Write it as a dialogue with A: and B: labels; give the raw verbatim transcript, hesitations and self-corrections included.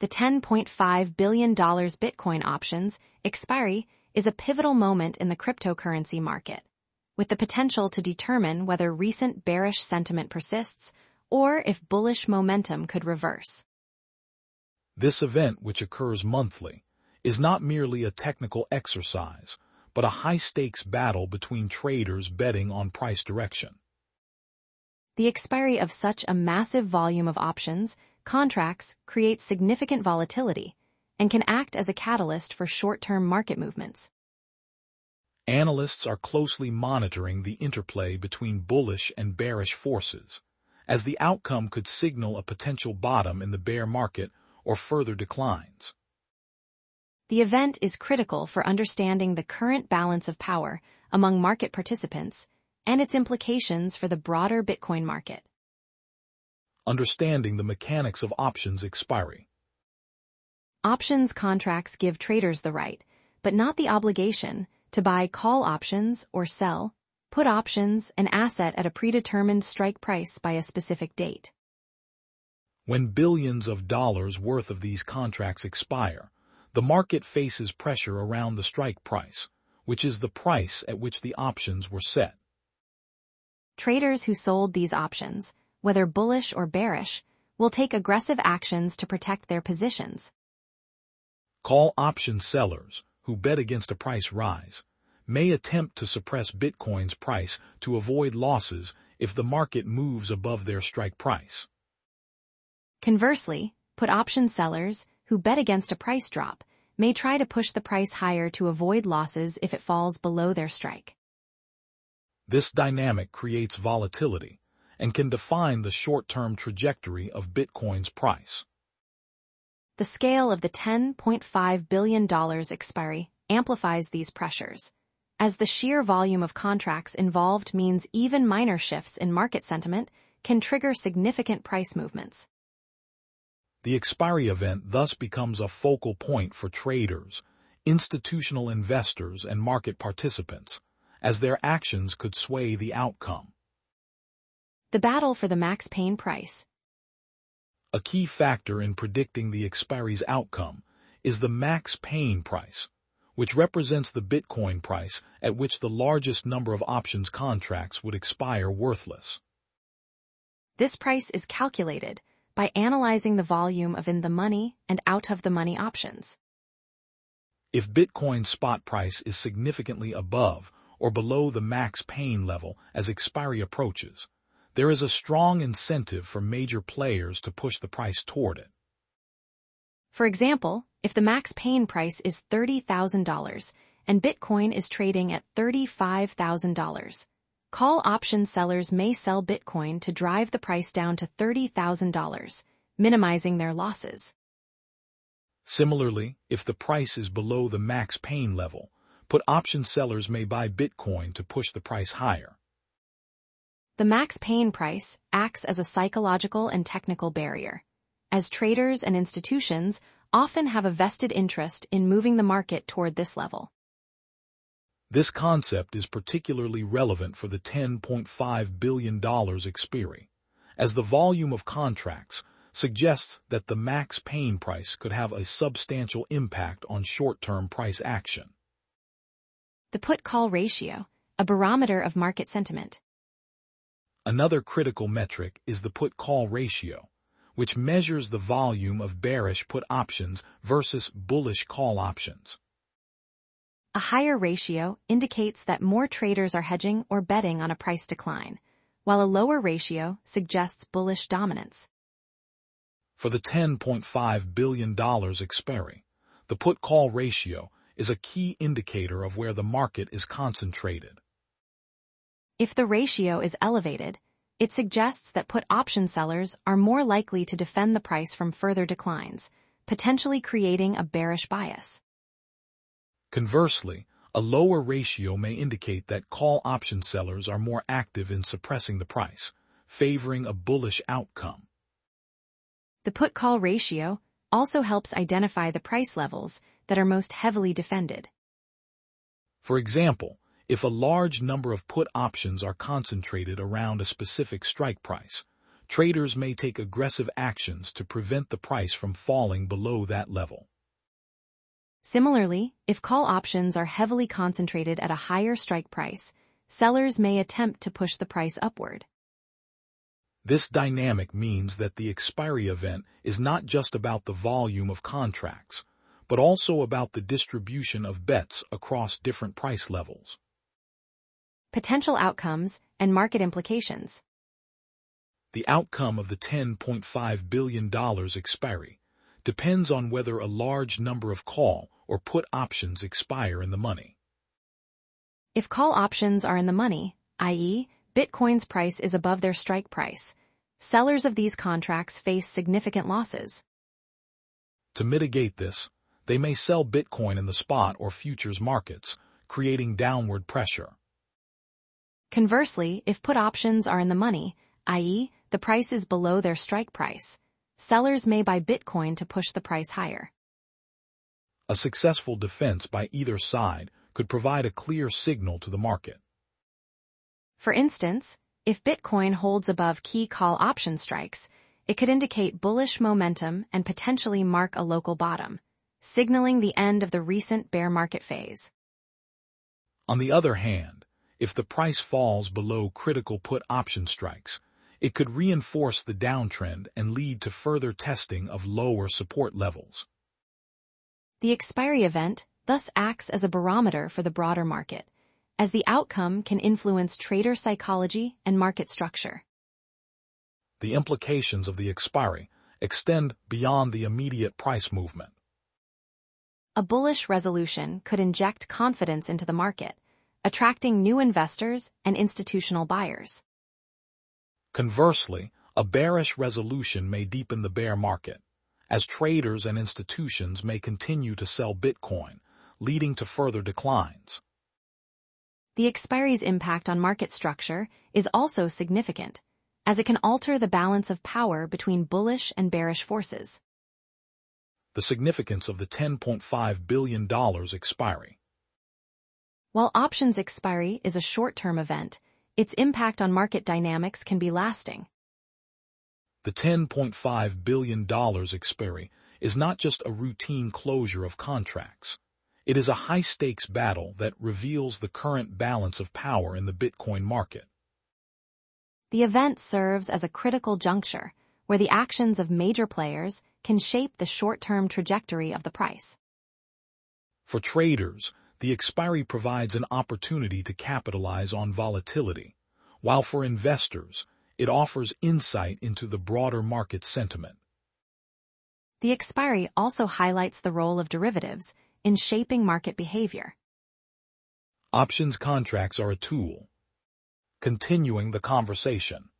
A: the ten point five billion dollars Bitcoin options expiry is a pivotal moment in the cryptocurrency market, with the potential to determine whether recent bearish sentiment persists or if bullish momentum could reverse.
B: This event, which occurs monthly, is not merely a technical exercise, but a high-stakes battle between traders betting on price direction.
A: The expiry of such a massive volume of options contracts creates significant volatility and can act as a catalyst for short-term market movements.
B: Analysts are closely monitoring the interplay between bullish and bearish forces, as the outcome could signal a potential bottom in the bear market or further declines.
A: The event is critical for understanding the current balance of power among market participants and its implications for the broader Bitcoin market.
B: Understanding the mechanics of options expiry.
A: Options contracts give traders the right, but not the obligation, to buy call options or sell put options, an asset at a predetermined strike price by a specific date.
B: When billions of dollars worth of these contracts expire, the market faces pressure around the strike price, which is the price at which the options were set.
A: Traders who sold these options, whether bullish or bearish, will take aggressive actions to protect their positions.
B: Call option sellers, who bet against a price rise, may attempt to suppress Bitcoin's price to avoid losses if the market moves above their strike price.
A: Conversely, put option sellers, who bet against a price drop, may try to push the price higher to avoid losses if it falls below their strike.
B: This dynamic creates volatility and can define the short-term trajectory of Bitcoin's price.
A: The scale of the ten point five billion dollars expiry amplifies these pressures, as the sheer volume of contracts involved means even minor shifts in market sentiment can trigger significant price movements.
B: The expiry event thus becomes a focal point for traders, institutional investors, and market participants, as their actions could sway the outcome.
A: The battle for the max pain price.
B: A key factor in predicting the expiry's outcome is the max pain price, which represents the Bitcoin price at which the largest number of options contracts would expire worthless.
A: This price is calculated by analyzing the volume of in-the-money and out-of-the-money options.
B: If Bitcoin's spot price is significantly above or below the max pain level as expiry approaches, there is a strong incentive for major players to push the price toward it.
A: For example, if the max pain price is thirty thousand dollars and Bitcoin is trading at thirty-five thousand dollars, call option sellers may sell Bitcoin to drive the price down to thirty thousand dollars, minimizing their losses.
B: Similarly, if the price is below the max pain level, put option sellers may buy Bitcoin to push the price higher.
A: The max pain price acts as a psychological and technical barrier, as traders and institutions often have a vested interest in moving the market toward this level.
B: This concept is particularly relevant for the ten point five billion dollars expiry, as the volume of contracts suggests that the max pain price could have a substantial impact on short-term price action.
A: The put-call ratio, a barometer of market sentiment.
B: Another critical metric is the put-call ratio, which measures the volume of bearish put options versus bullish call options.
A: A higher ratio indicates that more traders are hedging or betting on a price decline, while a lower ratio suggests bullish dominance.
B: For the ten point five billion dollars expiry, the put-call ratio is a key indicator of where the market is concentrated.
A: If the ratio is elevated, it suggests that put option sellers are more likely to defend the price from further declines, potentially creating a bearish bias.
B: Conversely, a lower ratio may indicate that call option sellers are more active in suppressing the price, favoring a bullish outcome.
A: The put-call ratio also helps identify the price levels that are most heavily defended.
B: For example, if a large number of put options are concentrated around a specific strike price, traders may take aggressive actions to prevent the price from falling below that level.
A: Similarly, if call options are heavily concentrated at a higher strike price, sellers may attempt to push the price upward.
B: This dynamic means that the expiry event is not just about the volume of contracts, but also about the distribution of bets across different price levels.
A: Potential outcomes and market implications.
B: The outcome of the ten point five billion dollars expiry depends on whether a large number of call or put options expire in the money.
A: If call options are in the money, that is, Bitcoin's price is above their strike price, sellers of these contracts face significant losses.
B: To mitigate this, they may sell Bitcoin in the spot or futures markets, creating downward pressure.
A: Conversely, if put options are in the money, that is, the price is below their strike price, sellers may buy Bitcoin to push the price higher.
B: A successful defense by either side could provide a clear signal to the market.
A: For instance, if Bitcoin holds above key call option strikes, it could indicate bullish momentum and potentially mark a local bottom, signaling the end of the recent bear market phase.
B: On the other hand, if the price falls below critical put option strikes, it could reinforce the downtrend and lead to further testing of lower support levels.
A: The expiry event thus acts as a barometer for the broader market, as the outcome can influence trader psychology and market structure.
B: The implications of the expiry extend beyond the immediate price movement.
A: A bullish resolution could inject confidence into the market, attracting new investors and institutional buyers.
B: Conversely, a bearish resolution may deepen the bear market, as traders and institutions may continue to sell Bitcoin, leading to further declines.
A: The expiry's impact on market structure is also significant, as it can alter the balance of power between bullish and bearish forces.
B: The significance of the ten point five billion dollars expiry.
A: While options expiry is a short-term event, its impact on market dynamics can be lasting.
B: The ten point five billion dollars expiry is not just a routine closure of contracts. It is a high-stakes battle that reveals the current balance of power in the Bitcoin market.
A: The event serves as a critical juncture, where the actions of major players can shape the short-term trajectory of the price.
B: For traders, the expiry provides an opportunity to capitalize on volatility, while for investors, it offers insight into the broader market sentiment.
A: The expiry also highlights the role of derivatives in shaping market behavior.
B: Options contracts are a tool. Continuing the conversation.